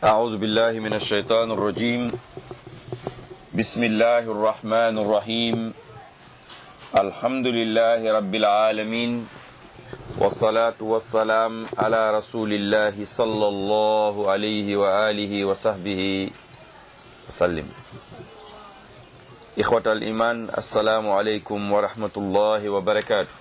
أعوذ بالله من الشيطان الرجيم بسم الله الرحمن الرحيم الحمد لله رب العالمين والصلاة والسلام على رسول الله صلى الله عليه وآله وصحبه وسلم إخوة الإيمان السلام عليكم ورحمة الله وبركاته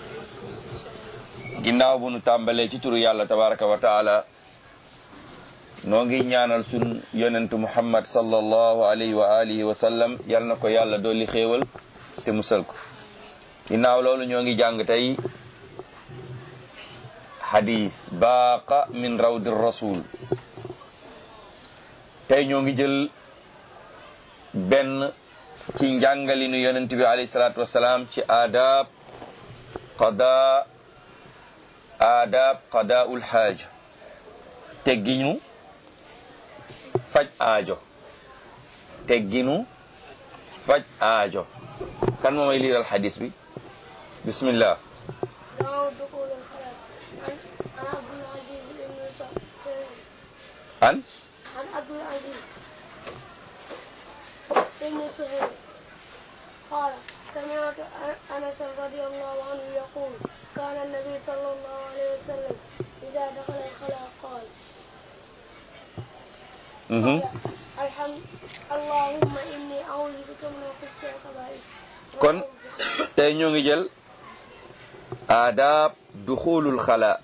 ginnaaw bu nu tàmbalee ci turu yàlla tabaraka wa taala noo ngi ñaanal sun yonentu muhammad sallallahu alayhi wa alihi wa sallam yal na ko yàlla dolli xéewal te musal ko ginnaaw loolu ñoo ngi jàng tey hadis baaqa min rawdi rasul tey ñoo ngi jël benn ci njàngalinu yonent bi alayhi salaatu wasalaam ci aadab qadaa'ul haaja tegginu faj aajo tegginu faj aajo kan moo may liiral xadis bi bismillah an Abdul Aziz ibn Suhayb qala sami'tu Anas radiyallahu anhu yaqul kana an-nabi sallallahu alayhi wa sallam idha dakhala al-khala qala allahumma inni a'udhu bika min al-khubuthi wal khaba'ith. kon tey ñoo ngi jël adab dukhulul khala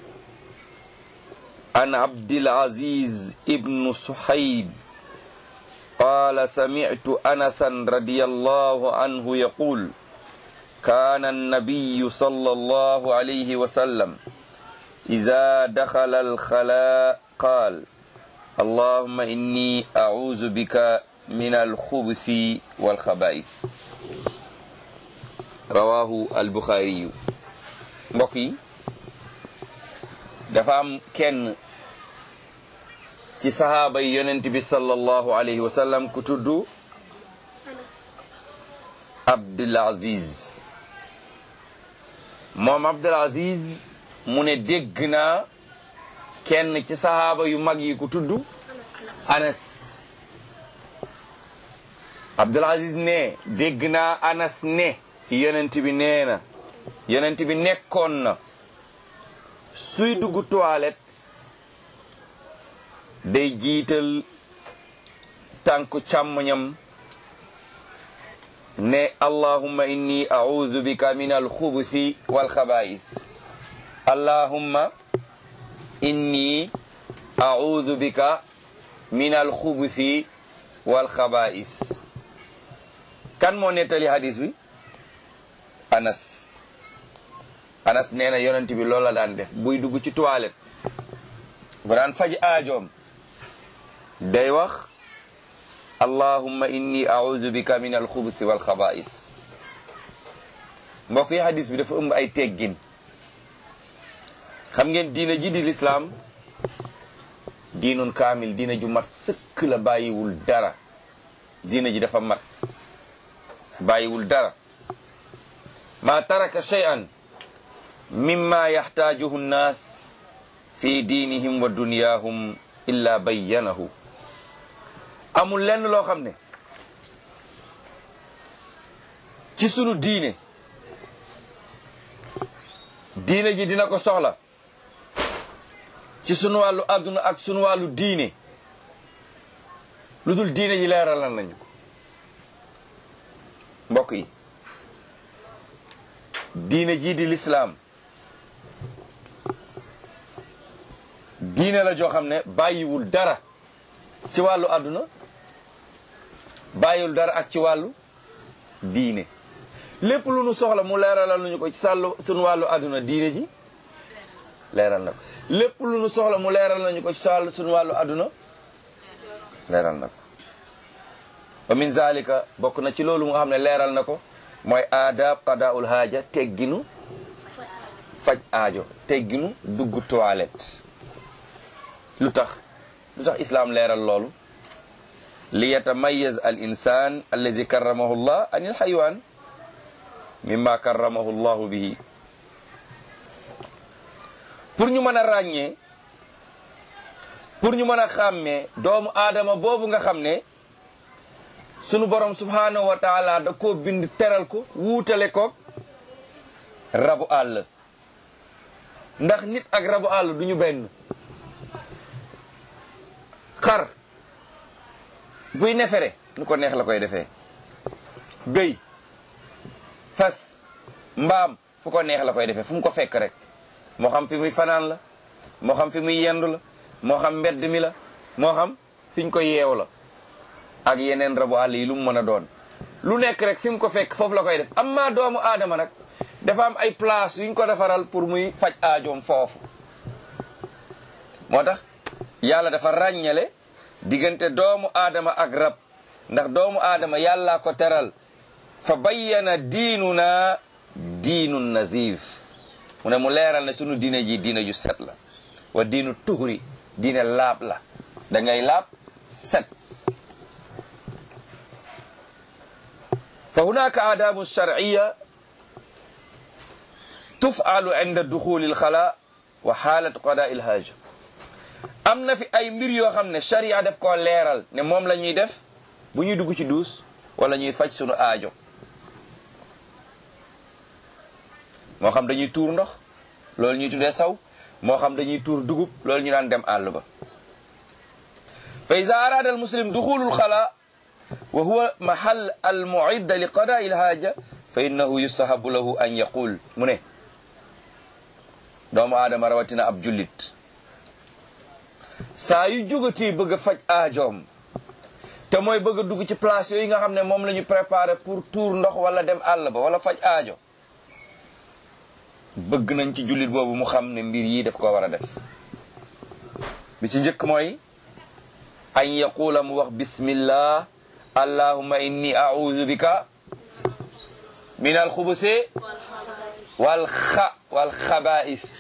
an Abdul Aziz ibn Suhayb qala sami'tu Anasan radiyallahu anhu yaqul kana an-nabiyyu sallallahu alayhi wa sallam idha dakhala al-khala qala allahumma inni a'udhu bika min al-khubuthi wal khaba'ith rawahu al-Bukhari. mbokk yi dafa am kenn ci sahaaba yi yonent bi sallallahu alayhi wa sallam ku tudd Abdul Aziz. moom Abdul Aziz mu ne dégg naa kenn ci sahaaba yu mag yi ku tudd Anas. Abdul Aziz ne dégg naa Anas ne yonent bi nee na yonent bi nekkoon na suy dugg toilette day jiital tànku càmmoñam ne allahumma inni a'udhu bika min al-khubuthi wal khaba'ith allahumma inni a'udhu bika min al-khubuthi wal khaba'ith. kan moo nettali hadis bi? Anas nee na yonent bi loolu la daan def buy dugg ci toilette bu daan faj aajoom day wax allahumma inni a'udhu bika min al-khubuthi wal khaba'ith. mbokk yi hadis bi dafa ëmb ay teggin. xam ngeen diina ji di lislaam diinun kaamil diina ju mat sëkk la bàyyiwul dara. diina ji dafa mat bàyyiwul dara. ma taraka shay'an mimma yaxtaajuhu nnaas fi diinihim wa dunyahum illa bayyanahu. amul lenn loo xam ne ci sunu diine ji dina ko soxla ci sunu wàllu adduna ak sunu wàllu diine lu dul diine ji leeralal nañu ko. mbokk yi diine jii di lislaam diine la joo xam ne bàyyiwul dara ci wàllu adduna bàyyiwul dara ak ci wàllu diine. lépp lu nu soxla mu leeralal nañu ko ci sunu wàllu adduna diine ji leeral na ko. lépp lu nu soxla mu leeral nañu ko ci sunu wàllu adduna leeral na ko. wa min zalika bokk na ci loolu nga xam ne leeral na ko mooy adab qadaa'ul haaja tegginu faj aajo tegginu dugg toilette. lu tax islaam leeral loolu? li yatamayaz al insan allazi karramahu llah anil haywaan mimma karramahu llahu bihi. pour ñu mën a ràññee pour ñu mën a xàmmee doomu aadama boobu nga xam ne sunu borom subhanahu wa taala da koo bind teral ko wuutale ko rabu àll ndax nit ak rabu àll du ñu benn. xar buy nefere nu ko neex la koy defee, béy fas mbaam fu ko neex la koy defee, fu mu ko fekk rek, moo xam fi muy fanaan la, moo xam fi muy yendu la, moo xam mbedd mi la, moo xam fi ñu ko yeew la, ak yeneen rabu àll yi lu mu mën a doon, lu nekk rek fi mu ko fekk foofu la koy def. amma doomu aadama nag dafa am ay place yuñ ko defaral pour muy faj aajoom foofu. moo tax yàlla dafa ràññale diggante doomu aadama ak rab, ndax doomu aadama yàllaa ko teral. fa bayyana diinuna diinun nazif, mu ne mu leeral ne sunu diine ji diine ju set la. wa diinu tuhuri, diine laab la, da ngay laab set. fa hunaka aadabu shar'iyya tuf'alu inda duxuli alxala wa xaalatu qadaa il haaja. am na fi ay mbir yoo xam ne sharia def koo leeral ne moom la ñuy def bu ñuy dugg ci duus wala ñuy faj sunu aajo. moo xam dañuy tuur ndox, loolu ñuy tuddee saw, moo xam dañuy tuur dugub, loolu ñu daan dem àll ba. fa iza arada al muslim duxulul xala wa huwa mahal al mu'idda li qadaa il haaja fa innahu yustahabu lahu an yaqul. mu ne doomu aadama rawatina ab jullit saa yu jógatee bëgg a faj aajoom te mooy bëgg a dugg ci place yooyu nga xam ne moom la ñu préparé pour tuur ndox wala dem àll ba wala faj aajo, bëgg nañ ci jullit boobu mu xam ne mbir yi daf ko war a def. bi ci njëkk mooy an yaqula, mu wax bismillah allahumma inni a'udhu bika min alxubusi wal xabaa'is.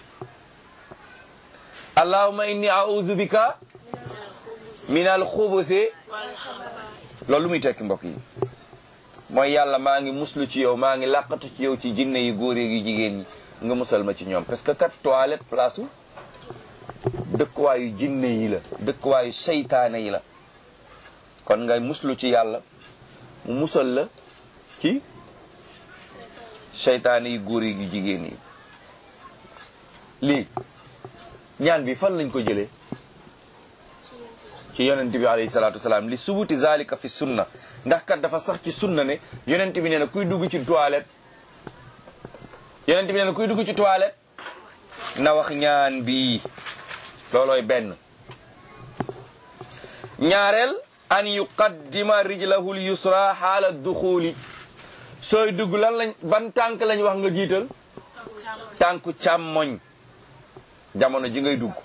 allahumma inni a'udhu bika min alxubusi. loolu lu muy tekki mbokk yi mooy yàlla maa ngi muslu ci yow, maa ngi làqatu ci yow ci jinne yu góor yi jigéen ñi, nga musal ma ci ñoom. parce que kat toilette place u dëkkuwaayu jinne yi la, dëkkuwaayu seytaane yi la. kon ngay muslu ci yàlla mu musal la ci seytaane yu góor yi jigéen yi. lii ñaan bi fan lañ ko jëlee? ci yonent bi alayhi salaatu wasalaam. li subuti zalika fi sunna, ndax kat dafa sax ci sunna ne yonent bi nee na kuy dugg ci toilette, yonent bi nee na kuy dugg ci toilette na wax ñaan bi. loolooy benn. ñaareel an yuqaddima rijlahu lyusra xaala duxuli. sooy dugg lan lañ ban tànk lañ wax nga jiital? tànku càmmoñ jamono ji ngay dugg.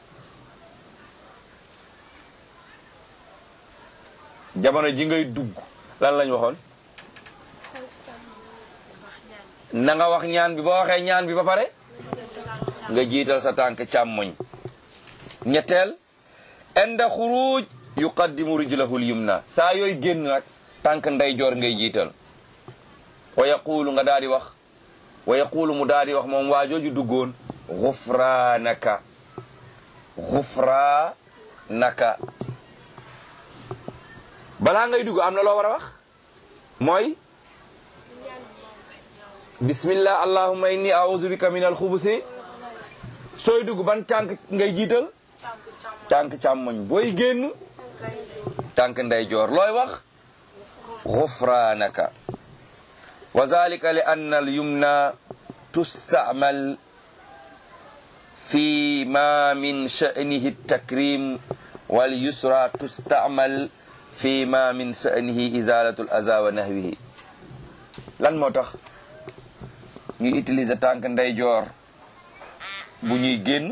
jamono ji ngay dugg lan lañ waxoon? na nga wax ñaan bi. boo waxee ñaan bi ba pare nga jiital sa tànk càmmoñ. ñetteel inda xuruj yuqaddimu rijlahu lyumna. saa yooy génn nag tànk ndeyjoor ngay jiital. wa yaqulu nga daal di wax, wa yaqulu mu daal di wax moom waa jooju duggoon gufraanaka, gufraanaka. balaa ngay dugg am na loo war a wax mooy bismillah allahumma inni a'udhu bika min alxubusi. sooy dugg ban tànk ngay jiital? tànk càmmoñ. booy génn tànk ndeyjoor. looy wax gufraanaka. wa zalika li anna al yumna tusta'mal fi ma min sha'nihi at-takrim wal yusra tusta'mal fi ma min sha'nihi izalatu al-aza wa nahwihi. lan moo tax ñuy utiliser tànk ndeyjoor bu ñuy génn,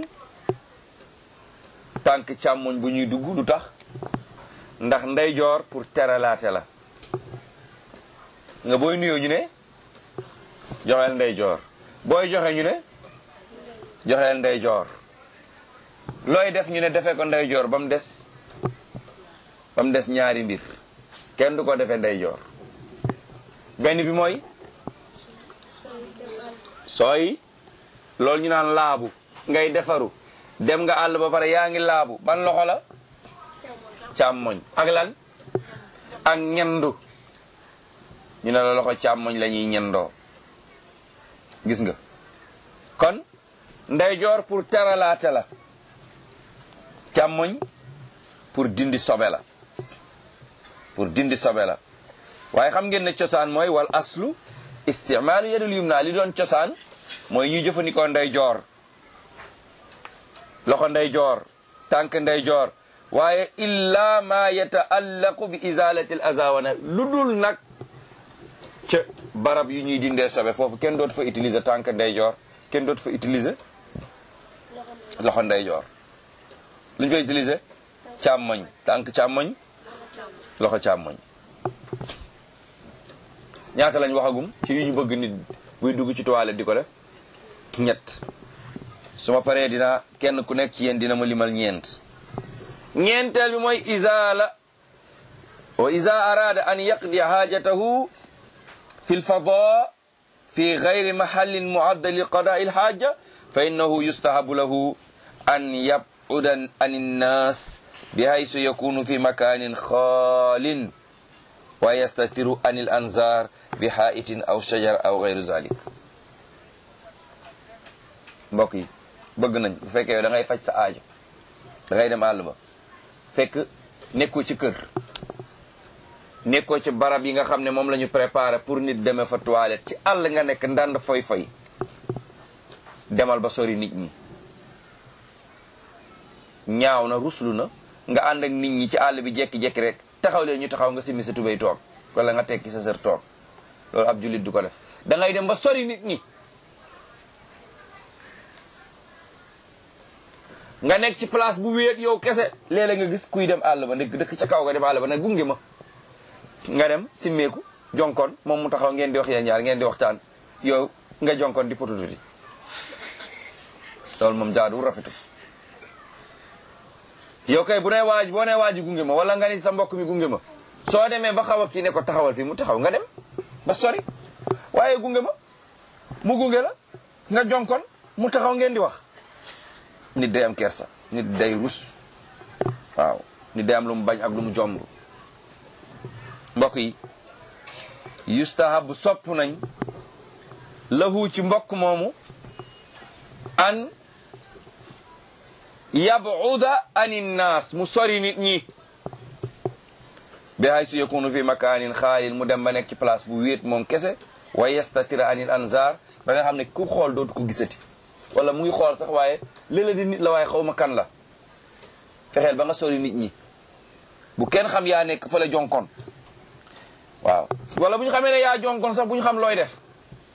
tànk càmmoñ bu ñuy dugg? lu tax? ndax ndeyjoor pour teralaate la. nga booy nuyoo ñu ne joxeel ndeyjoor, booy joxe ñu ne joxeel ndeyjoor, looy def ñu ne defee ko ndeyjoor ba mu des ñaari mbir. kenn du ko defee ndeyjoor. benn bi mooy sooy loolu ñu naan laabu, ngay defaru, dem nga àll ba pare yaa ngi laabu ban loxo la càmmoñ ak lan ak ñendu ñu ne la loxo càmmoñ la ñuy ñendoo gis nga kon ndeyjoor pour teralaate la càmmoñ pour dindi sobe la waaye xam ngeen ne cosaan mooy wal aslu istimaalu yadul yumna li doon cosaan mooy ñuy jëfandikoo ndeyjoor loxo ndeyjoor tànk ndeyjoor waaye illa ma yataallaqu bi izalati al azawana lu dul nag ca barab yu ñuy dindee sobe foofu kenn dootu fa utiliser tànk ndeyjoor kenn dootu fa utiliser loxo ndeyjoor lu ñu fa utiliser càmmoñ tànk càmmoñ loxo càmmoñ ñaata lañ waxagum ci yu ñu bëgg nit buy dugg ci toilette di ko def ñett su ma paree dina kenn ku nekk ci yéen dina ma limal ñeenteel bi mooy izala wa iza arada an yaqdi hajatahu fi lfada fi gayri mahallin muadda li qada'i lhaja fa innahu yustahabu lahu an yab'uda an innas bihaysu yakunu fi makanin khalin wa yastatiru an il anzar bi haitin aw shajar aw gayru zalik mbokk yi bëgg nañ bu fekkee yow da ngay faj sa aajo da ngay dem àll ba fekk nekkoo ci kër nekkoo ci barab yi nga xam ne moom la ñu préparé pour nit demee fa toilette ci àll nga nekk ndànd foy demal ba sori nit ñi ñaaw na ruslu na nga ànd ak nit ñi ci àll bi jekki-jekki rek taxaw leen ñu taxaw nga simmi sa tubéy toog wala nga tekki sa sër toog loolu ab jullit du ko def da ngay dem ba sori nit ñi nga nekk ci place bu wéet yow kese léeg-léeg nga gis kuy dem àll ba nekk dëkk ca kaw nga dem àll ba nag gunge ma nga dem simmeeku jonkoon moom mu taxaw ngeen di wax yéen ñaar ngeen di waxtaan yow nga jonkoon di potututi loolu moom jaadu rafetu yow kay boo nee waaji gunge ma wala nga ni sa mbokk mi gunge ma soo demee ba xaw a kii ne ko taxawal fii mu taxaw nga dem ba sori waaye gunge ma mu gunge la nga jonkoon mu taxaw ngeen di wax nit day am kersa nit day rus waaw nit day am lu mu bañ ak lu mu jomb mbokk yi yustahabu sopp nañ lahu ci mbokk moomu an yabuda anin naas mu sori nit ñi bi haysu yakunu fi makanin xaalin mu dem ba nekk ci place bu wéet moom kese wa yastatira anil anzar ba nga xam ne ku xool dootu ko gisati wala mu ngi xool sax waaye léeg-léeg di nit la waaye xaw ma kan la fexeel ba nga sori nit ñi bu kenn xam yaa nekk fa la jonkoon waaw wala bu ñu xamee ne yaa jonkoon sax bu ñu xam looy def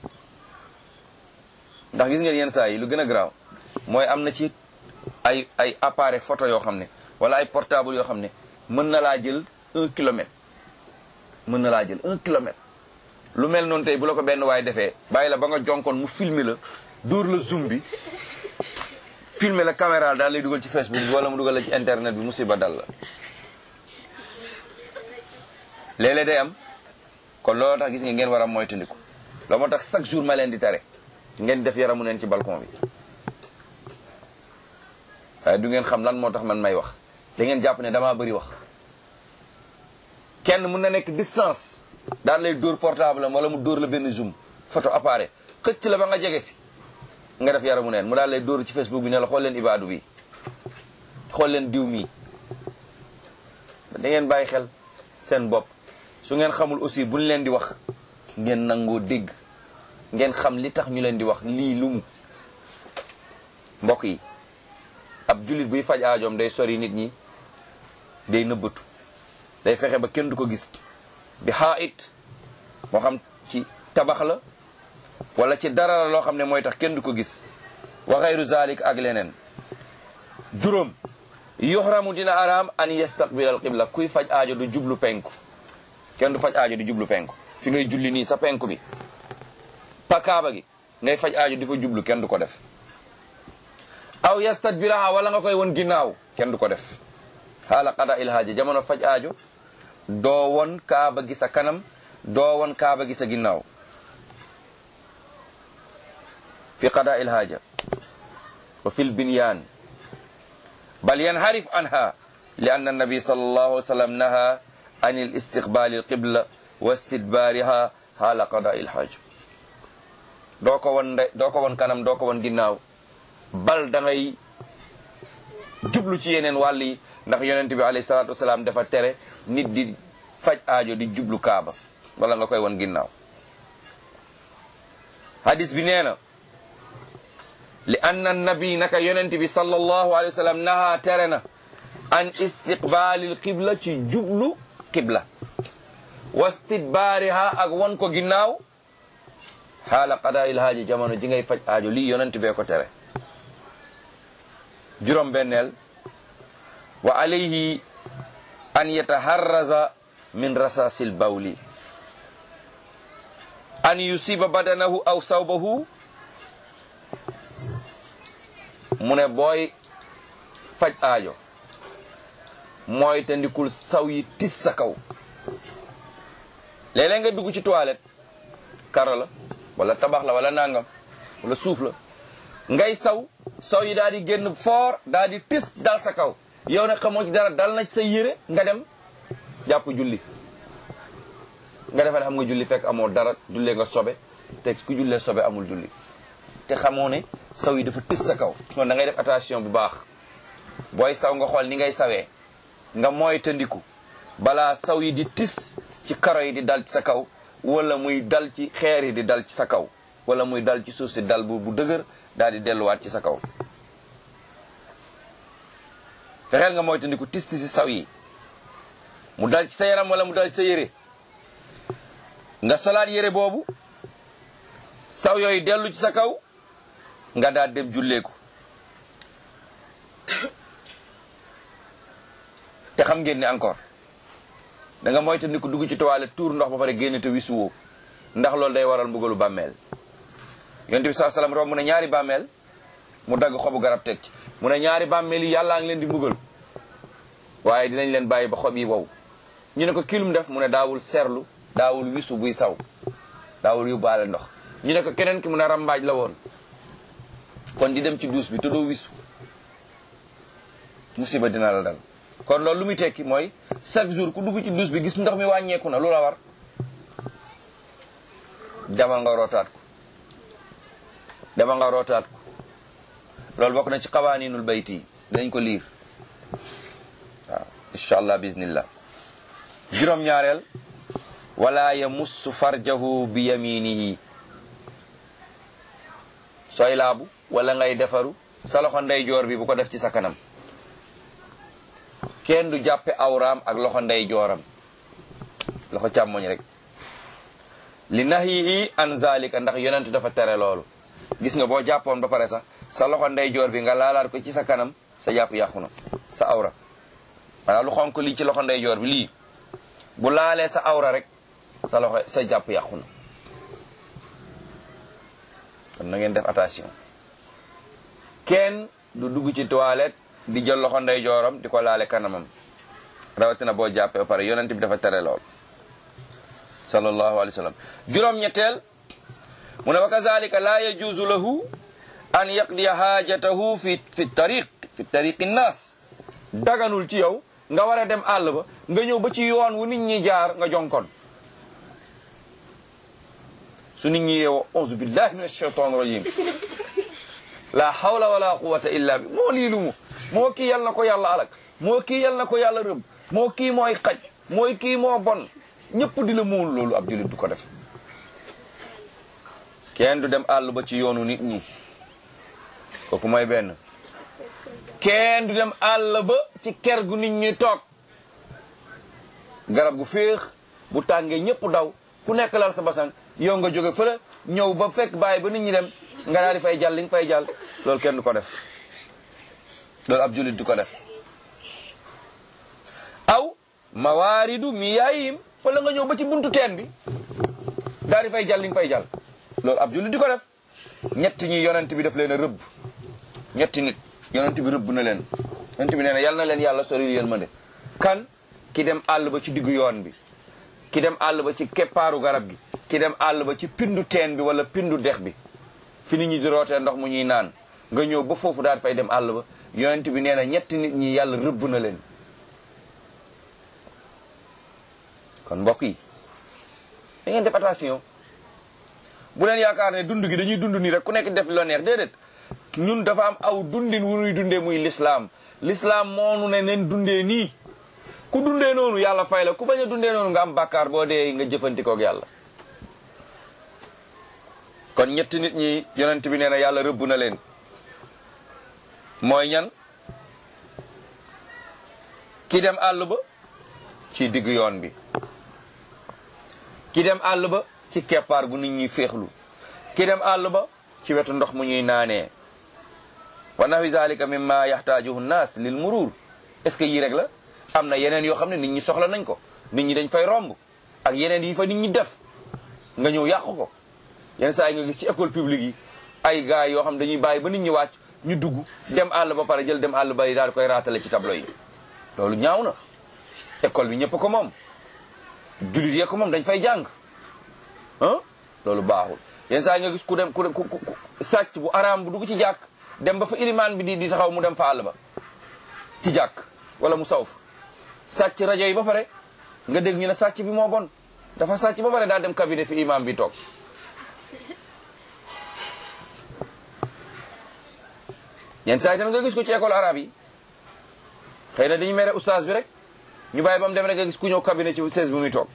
ndax gis ngeen yenn saa yi lu gën a garaaw mooy am na ci ay appareil photo yoo xam ne wala ay portable yoo xam ne mën na laa jël 1 kilomètre mën na laa jël 1 kilomètre lu mel noonu tey bu la ko benn waay defee bàyyi la ba nga jonkoon mu filmer la dóor la zoom bi filmer la caméra daal lay dugal ci Facebook bi wala mu dugal la ci internet bi musiba dal la léeg-léeg day am kon loolu tax gis nga ngeen war a moytandiku loolu moo tax chaque jour ma leen di tere ngeen def yaramu neen ci balcon bi waaye du ngeen xam lan moo tax man may wax da ngeen jàpp ne damaa bëri wax kenn mun na nekk distance daal lay dóor portable am wala mu dóor la benn zoom photo appareil xëcc la ba nga jege si nga def yaramu neen mu daal lay dóor ci Facebook bi ne la xool leen ibaadu bi xool leen diw mii da ngeen bàyyi xel seen bopp su ngeen xamul aussi buñ leen di wax ngeen nangoo dégg ngeen xam li tax ñu leen di wax lii lu mu mbokk yi ab jullit buy faj aajoom day sori nit ñi day nëbbatu day fexe ba kenn du ko gis bi xaait moo xam ci tabax la wala ci dara la loo xam ne mooy tax kenn du ko gis wa xayru zalik ak leneen juróom yuxramu dina araam an yastaqbil al qibla kuy faj aajo du jublu penku kenn du faj aajo du jublu penku fi ngay julli nii sa penku bi pakaaba gi ngay faj aajo di ko jublu kenn du ko def aw yastadbiraha wala nga koy won ginnaaw kenn du ko def xaala qada il haaja jamono faj aajo doo won kaaba gi sa kanam doo won kaaba gi sa ginnaaw fi qada il haaja wa fil binyan bal yanharif anha li anna annabi sallallahu alayhi wa sallam naha an il istiqbali al qibla wa istidbariha haala qada il haj. doo ko won kanam doo ko won ginnaaw, bal da ngay jublu ci yeneen wàll yi, ndax yonent bi alayhi salaatu wasalaam dafa tere nit di faj aajo di jublu kaaba wala nga koy won ginnaaw. hadis bi nee na li anna nabi naka yonent bi sallallahu alayhi wa sallam naha tere na an istiqbalil qibla ci jublu qibla wa istidbariha ak won ko ginnaaw haala qadaa'il haaji jamono ji ngay faj aajo lii yonent bee ko tere. juróom benneel wa alayhi an yataharraza min rasasil bawli an yusiba badanahu aw sawbahu. mu ne booy faj aajo mooy te ndikul saw yi tis sa kaw. léeg-léeg nga dugg ci toilette, karo la wala tabax la wala nangam wala suuf la, ngay saw yi daal di génn foor daal di tis dal sa kaw, yow nag xamoo ci dara, dal na ci sa yére, nga dem jàpp julli. nga defe ne xam nga julli fekk amoo dara, jullee nga sobe, te ku jullee sobe amul julli, te xamoo ne saw yi dafa tis sa kaw. kon da ngay def attention bu baax booy saw, nga xool ni ngay sawee, nga mooy tëndiku balaa saw yi di tis ci karo yi di dal ci sa kaw, wala muy dal ci xeer yi di dal ci sa kaw, wala muy dal ci suuf si dal bu dëgër daal di delluwaat ci sa kaw. fexeel nga mooy tëndiku tis si saw yi, mu dal ci sa yaram wala mu dal ci sa yére, nga solaat yére boobu, saw yooyu dellu ci sa kaw, nga daal dem julleeku. te xam ngeen ne encore da nga moytandiku dugg ci toilette tuur ndox ba pare génn te wisuwoo, ndax loolu day waral mbugalu bàmmeel. yonent bi sallallahu alayhi wasallam romb na ñaari bàmmeel, mu dagg xobu garab teg ci, mu ne ñaari bàmmeel yi yàllaa ngi leen di mbugal, waaye dinañ leen bàyyi ba xob yi wow. ñu ne ko kilum def, mu ne daawul serlu, daawul wisu buy saw, daawul yóbbaale ndox. ñu ne ko keneen ki mu ne rambaaj la woon, kon di dem ci duus bi te doo wisu musiba dina la dal. kon loolu lu muy tekki mooy chaque jour ku dugg ci duus bi gis ndox mi wàññeeku na, lu la war? demal nga rootaat ko, demal nga rootaat ko. loolu bokk na ci qawaninul bayti, dinañ ko liir waaw incha allah bismillah. juróom-ñaareel wala yamussu farjahu bi yaminihi. sooy laabu wala ngay defaru, sa loxo ndeyjoor bi bu ko def ci sa kanam. kenn du jàppe awraam ak loxo ndeyjooram, loxo càmmoñ rek. li nahyihi an zalika, ndax yonent dafa tere loolu. gis nga boo jàppoon ba pare sax sa loxo ndeyjoor bi nga laalaat ko ci sa kanam, sa jàpp yàqu na, sa awra. maanaam lu xonk lii ci loxo ndeyjoor bi lii bu laalee sa awra rek sa loxo sa jàpp yàqu na. kon na ngeen def attention. kenn du dugg ci toilette di jël loxo ndeyjooram di ko laale kanamam, rawatina boo jàppee ba pare. yonent bi dafa tere lool sallallahu alayhi wa sallam. juróom-ñetteel mu ne wa kazalika la yajuzu lahu an yaqdiya haajatahu fi tariqi nnaas. daganul ci yow nga war a dem àll ba, nga ñëw ba ci yoon wu nit ñi jaar nga jonkon. su nit ñi yeewoo auzu billahi min ashaytan rajim, la hawla wala quwwata illa bi, moo lii lu mu, moo kii yal na ko yàlla alak, moo kii yal na ko yàlla rëbb, moo kii mooy xaj, mooy kii moo bon, ñëpp di la muul. loolu ab jullit du ko def. kenn du dem àll ba ci yoonu nit ñi, kooku mooy benn. kenn du dem àll ba ci ker gu nit ñi toog, garab gu féex bu tàngee ñëpp daw, ku nekk lal sa basan, yow nga jóge fële ñëw ba fekk bàyyi ba nit ñi dem nga daal di fay jàll li nga fay jàll. loolu kenn du ko def, loolu ab jullit du ko def. aw mawaaridu miyaayim, wala nga ñëw ba ci buntu teen bi daal di fay jàll li nga fay jàll. loolu ab jullit di ko def. ñetti ñi yonent bi daf leen a rëbb, ñetti nit yonent bi rëbb na leen. yonent bi nee na yal na leen yàlla sori yéen ma de. kan? ki dem àll ba ci diggu yoon bi, ki dem àll ba ci keppaaru garab gi, ki dem àll ba ci pindu teen bi wala pindu dex bi fi nit ñi di rootee ndox mu ñuy naan, nga ñëw ba foofu daal fay dem àll ba yonent bi nee na ñetti nit ñi yàlla rëbb na leen. kon mbokk yi da ngeen def attention bu leen yaakaar ne dund gi dañuy dund nii rek ku nekk def lo neex déedéet ñun dafa am aw dundin wu ñuy dundee muy l'islam moonu ne neen dundee nii ku dundee noonu yàlla fay la ku bañ a dundee noonu nga am bàkkaar boo dee nga jëfandikoo ak yàlla. kon ñetti nit ñi yonent bi nee na yàlla rëbb na leen mooy ñan ki dem àll ba ci digg yoon bi, ki dem àll ba ci keppaar gu nit ñi féexlu, ki dem àll ba ci wetu ndox mu ñuy naanee. wa nahwi zalika mimma yaxtaajuhu nnaas lil murur. est-ce que yii rek la am na yeneen yoo xam ne nit ñi soxla nañ ko, nit ñi dañ fay romb ak yeneen yi fa nit ñi def nga ñëw yàq ko. yenn saa yi nga gis ci école publique yi ay gars yoo xam dañuy bàyyi ba nit ñi wàcc ñu dugg dem àll ba pare jël dem àll ba yi daal di koy raatale ci tableau yi. loolu ñaaw na. école bi ñëpp ko moom, jullit yee ko moom, dañ fay jàng loolu baaxul. yenn saa yi nga gis ku dem ku sàcc bu araam bu dugg ci jàkk dem ba fa ilimaan bi di taxaw mu dem fa àll ba ci jàkk wala mu saw fa sàcc rajo yi ba pare nga dégg ñu ne sàcc bi moo bon, dafa sàcc ba pare daa dem cabinet fi imaam bi toog. yenn saa yi tamit nga gis ko ci école arabe yi xëy na dañu mere oustaz bi rek ñu bàyyi ba mu dem rek nga gis ku ñëw cabinet ci chaise bi muy toog.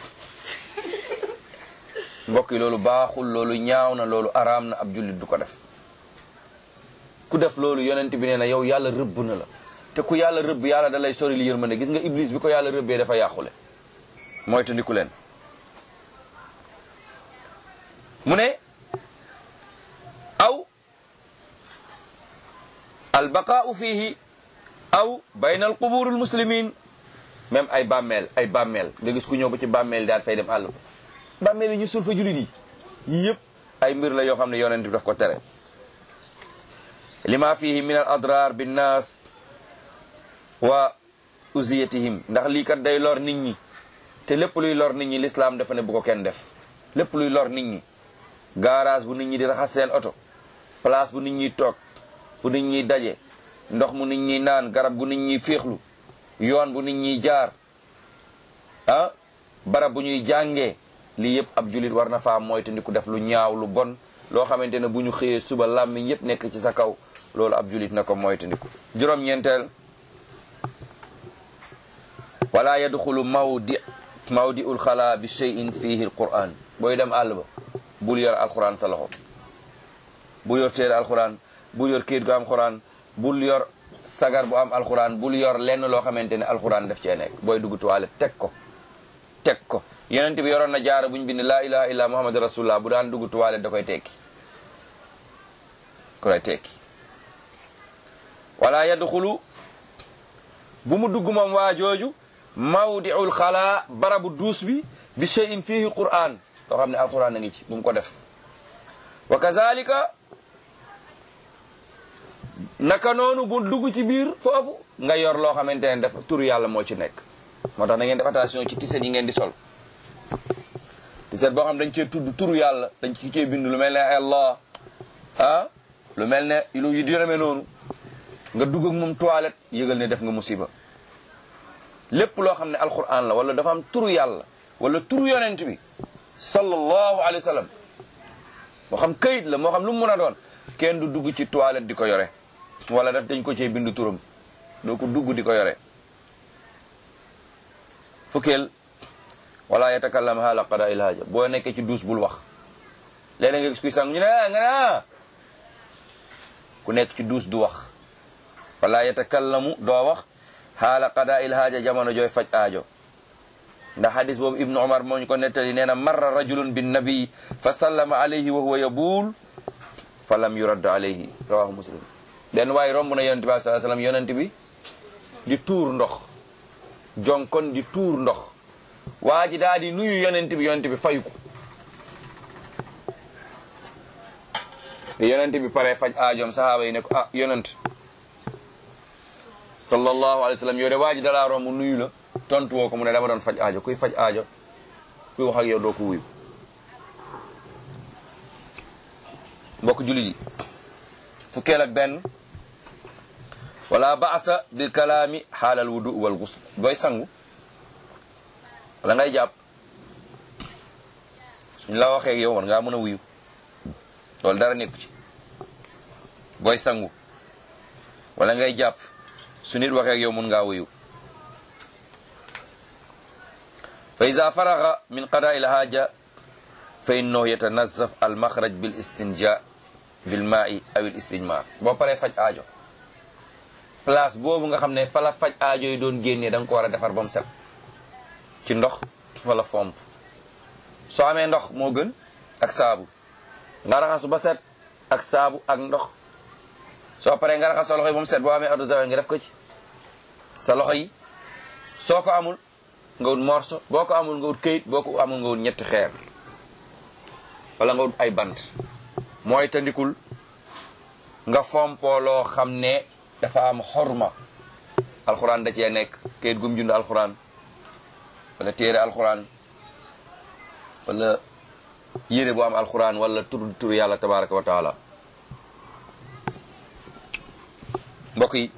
mbokk yi loolu baaxul, loolu ñaaw na, loolu araam na, ab jullit du ko def. ku def loolu yonent bi nee na yow yàlla rëbb na la, te ku yàlla rëbb yàlla da lay sori li yërmande. gis nga iblis bi ko yàlla rëbbee dafa yàqule. mooy tandiku leen. mu ne aw albaqaau fihi aw bayna alqubur almuslimin. même ay bàmmeel nga gis ku ñëw ba ci bàmmeel daal fay dem àll ba bàmmeel yi ñu sul fa julit yi yii yëpp ay mbir la yoo xam ne yonent bi daf ko tere. lima fihi min al adrar binnas wa uziyatihim. ndax lii kat day lor nit ñi, te lépp luy lor nit ñi l'islam dafa ne bu ko kenn def. lépp luy lor nit ñi, garage bu nit ñi di raxas seen oto, place bu nit ñi toog, fu nit ñi daje, ndox mu nit ñi naan, garab gu nit ñi féexlu, yoon bu nit ñi jaar, barab bu ñuy jàngee, lii yëpp ab julit war na faa moytandiku def lu ñaaw lu bon loo xamante ne bu ñu xëyee suba làmmiñ yëpp nekk ci sa kaw, loolu ab julit na ko moytandiku. juróom-ñeenteel wala yadxulu mawdi'ul xalaa bi shay'in fihi alquran. booy dem àll ba bul yor alquran sa loxo, bul yor téere alquran, bul yor kayit gu am alquran, bul yor sagar bu am alquran, bul yor lenn loo xamante ne alquran def cee nekk. booy dugg toilette teg ko. yonent bi yoroon na jaara bu ñu bind laa ilaha illa muhammad rasulullah, bu daan dugg toilette da koy tekki. wala yadxulu bu mu dugg moom waa jooju mawdi'ul xalaa barabu duus bi shay'in fihi quran, loo xam ne alquran a ngi ci, bu mu ko def. wa kazalika naka noonu bu dugg ci biir foofu nga yor loo xamante ne def turu yàlla moo ci nekk. moo tax na ngeen def attention ci tiset yi ngeen di sol. tiset boo xam dañ cee tudd turu yàlla, dañ ci cee bind lu mel ne Allah lu mel ne lu yu demee noonu, nga dugg ak moom toilette yëgal ne def nga musiba. lépp loo xam ne alquran la wala dafa am turu yàlla wala turu yonent bi sallallahu alayhi wa sallam, moo xam këyit la moo xam lu mu mën a doon, kenn du dugg ci toilette di ko yore wala daf dañ ko cee bind turam, doo ko dugg di ko yore. fukkeel wala yatakallam haala qada il haaja. boo nekkee ci duus bul wax. léeg-léeg nga gis kuy sang ñu ne nga ku nekk ci duus du wax. wala yatakallamu doo wax haala qada il haaja jamono jooy faj aajo. ndax hadis boobu ibnu omar moo ñu ko nettali, nee na marra rajulun bin nabi fa sallama alayhi wa huwa yabuul fa lam yuradd alayhi, rawahu muslim. benn waaye romb na yonent bi sallallahu alayhi wasallam, yonent bi di tuur ndox, jonkon di tuur ndox. waa ji daal di nuyu yonent bi fayu ko. yonent bi pare faj aajoom, sahaaba yi ne ko yonent sallallahu alayhi wasallam, yow de waa ji dalaa romb nuyu la tontu woo ko. mu ne dama doon faj aajo. kuy faj aajo kuy wax ak yow doo ko wuyu. mbokk jullit yi fukkeel ak benn wala baasa bil kalaami xaalal wudu wal ghusl booy sangu wala ngay jàpp suñ la waxee yow war ngaa mën a wuyu loolu dara nekku ci booy sangu wala ngay jàpp su nit waxee yow mun ngaa wuyu fa iza faraga min qada'i al haja fa innahu yatanazzaf al makhraj bil istinja bil ma'i aw al istijmar boo paree faj aajo place boobu nga xam ne fa la faj aajo yi doon génnee da nga ko war a defar ba mu set ci ndox wala fomp soo amee ndox moo gën ak saabu nga raxasu ba set ak saabu ak ndox soo paree nga raxas sa loxo yi ba mu set boo amee eau de javel nga def ko ci sa loxo yi soo ko amul nga wut morso boo ko amul nga wut këyit boo ko amul nga wut ñetti xeer wala nga wut ay bant mooy tandikul nga fompoo loo xam ne dafa am xorma alxuraan da cee nekk këyit gum jund alxuraan wala téere alxuraan wala yére bu am alxuraan wala tur yàlla tabaraka wa taala mbokk yi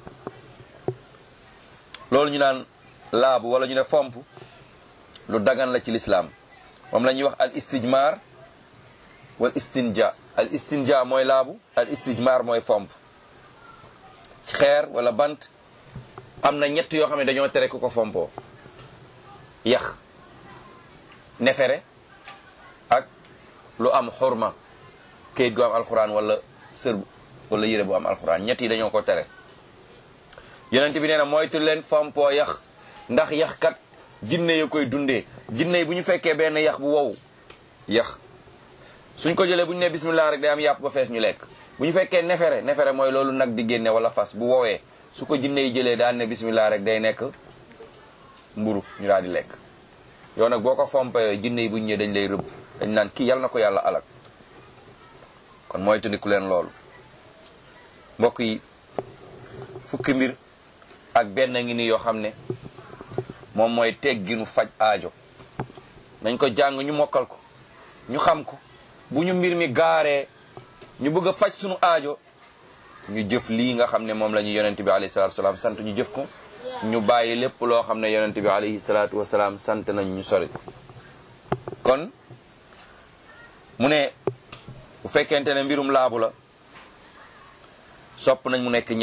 loolu ñu naan laabu wala ñu ne fomp lu dagan la ci lislaam moom la ñuy wax al istijmar wal istinja al istinja mooy laabu al istijmar mooy fomp ci xeer wala bant am na ñett yoo xam ne dañoo tere ku ko fompoo yax nefere ak lu am xurma kayit gu am alxuraan wala sër wala yére bu am alxuraan ñett yi dañoo ko tere yonent bi nee na moytu leen fompoo yax ndax yax kat jinne ya koy dundee jinne yi bu ñu fekkee benn yax bu wow yax suñ ko jëlee bu ñu ne bismillah rek day am yàpp ba fees ñu lekk bu ñu fekkee nefere mooy loolu nag di génne wala fas bu woowee su ko jinne yi jëlee daan ne bismillah rek day nekk mburu ñu daal di lekk yow nag boo ko fompee jinne yi bu ñu ñëwee dañ lay rëbb dañ naan kii yàlla na ko yàlla alak kon mooy tundiku leen loolu mbokk yi fukki mbir ak benn ngi ni yoo xam ne moom mooy tegginu faj aajo nañ ko jàng ñu mokkal ko ñu xam ko bu ñu mbir mi gaaree ñu bëgg a faj sunu aajo ñu jëf lii nga xam ne moom la ñu yonent bi alayhi salaatu wasalaam sant ñu jëf ko ñu bàyyi lépp loo xam ne yonent bi alayhi salaatu wasalaam sant nañ ñu sori kon mu ne bu fekkente ne mbirum laabu la sopp nañ mu nekk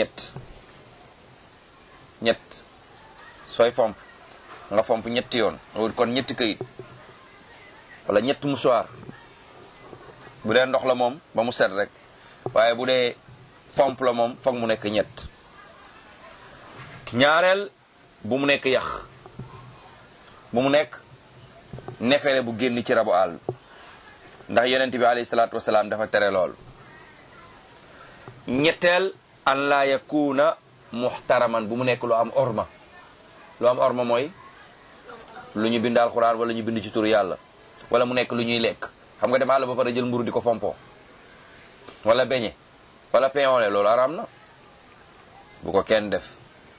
ñett sooy fomp nga fomp ñetti yoon kon ñetti këyit wala ñetti musuwaar bu dee ndox la moom ba mu set rek waaye bu dee fomp la moom foog mu nekk ñett ñaareel bu mu nekk yax bu mu nekk nefere bu génn ci rabu àll ndax yonent bi alayhi salaatu wasalaam dafa tere lool ñetteel an laa yakuna muhtaraman bu mu nekk lu am orma mooy lu ñu bind alxuraan wala ñu bind ci turu yàlla wala mu nekk lu ñuy lekk xam nga dem àll ba pare jël mburu di ko fompo wala beñe wala pain au lait loolu araam na bu ko kenn def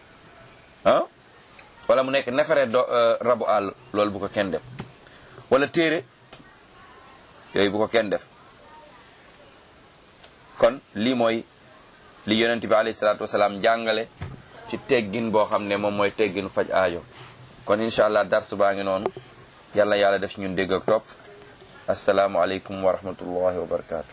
wala mu nekk nefere rabu àll loolu bu ko kenn def wala téere yooyu bu ko kenn def kon lii mooy li yonent bi alayhi salaatu wasalaam jàngale ci teggin boo xam ne moom mooy tegginu faj aajo kon incha allah dars baa ngi noonu yàlla def ci ñun dégg ak topp asalaamu aleykum wa rahmatullahi wa barakaatu